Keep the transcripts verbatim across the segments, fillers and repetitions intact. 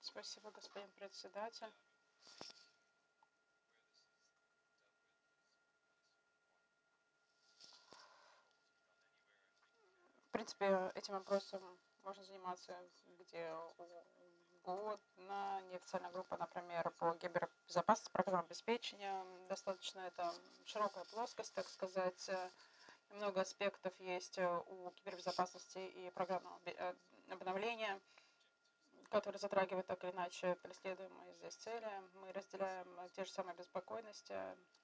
Спасибо, господин председатель. В принципе, этим вопросом можно заниматься где угодно. Неофициальная группа, например, по кибербезопасности, программного обеспечения. Достаточно это широкая плоскость, так сказать. Много аспектов есть у кибербезопасности и программного обновления, которые затрагивают так или иначе преследуемые здесь цели. Мы разделяем те же самые беспокойности,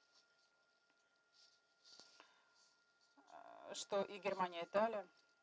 что и Германия, и Италия.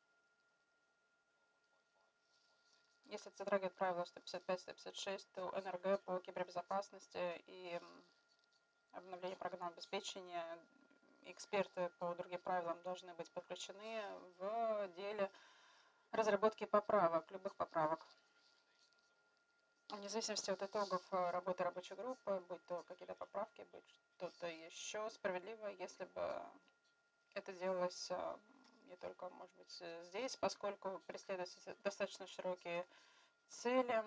Если это затрагивает правила сто пятьдесят пять сто пятьдесят шесть, то эн эр гэ по кибербезопасности и обновлению программного обеспечения, эксперты по другим правилам должны быть подключены в деле разработки поправок, любых поправок. Вне зависимости от итогов работы рабочей группы, будь то какие-то поправки, будь что-то еще, справедливо, если бы это делалось не только, может быть, здесь, поскольку преследуются достаточно широкие цели.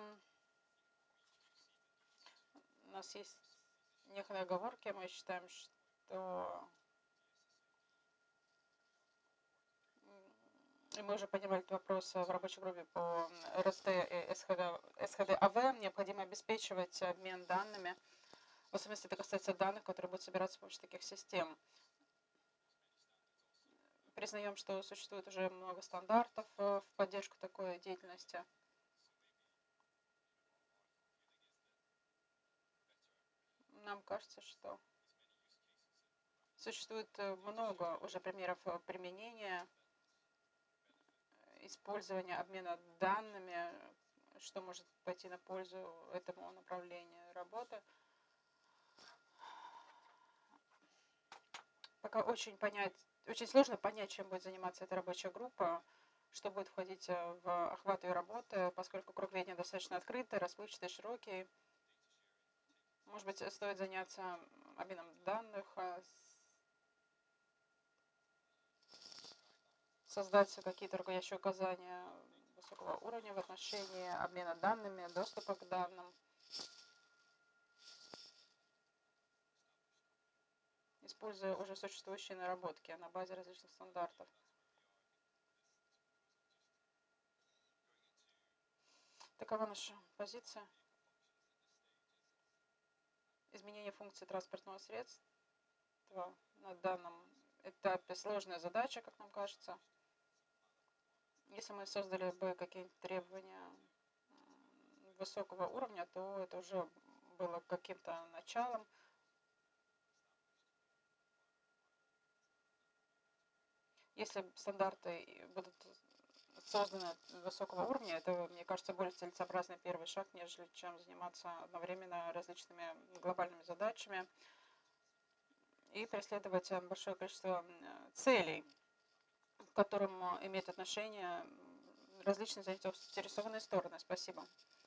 У нас есть некоторые оговорки, мы считаем, что и мы уже поднимали этот вопрос в рабочей группе по эр эс тэ и эс ха дэ а вэ. Необходимо обеспечивать обмен данными. В особенности это касается данных, которые будут собираться с помощью таких систем. Признаем, что существует уже много стандартов в поддержку такой деятельности. Нам кажется, что существует много уже примеров применения, использования, обмена данными, что может пойти на пользу этому направлению работы. Пока очень понять, очень сложно понять, чем будет заниматься эта рабочая группа, что будет входить в охват ее работы, поскольку круг ведения достаточно открытый, расплывчатый, широкий. Может быть, стоит заняться обменом данных, создать какие-то руководящие указания высокого уровня в отношении обмена данными, доступа к данным, используя уже существующие наработки на базе различных стандартов. Такова наша позиция. Изменение функции транспортного средства на данном этапе сложная задача, как нам кажется. Если мы создали бы какие-то требования высокого уровня, то это уже было каким-то началом. Если стандарты будут созданы высокого уровня, это, мне кажется, более целесообразный первый шаг, нежели чем заниматься одновременно различными глобальными задачами и преследовать большое количество целей, к которым имеют отношение различные заинтересованные стороны. Спасибо.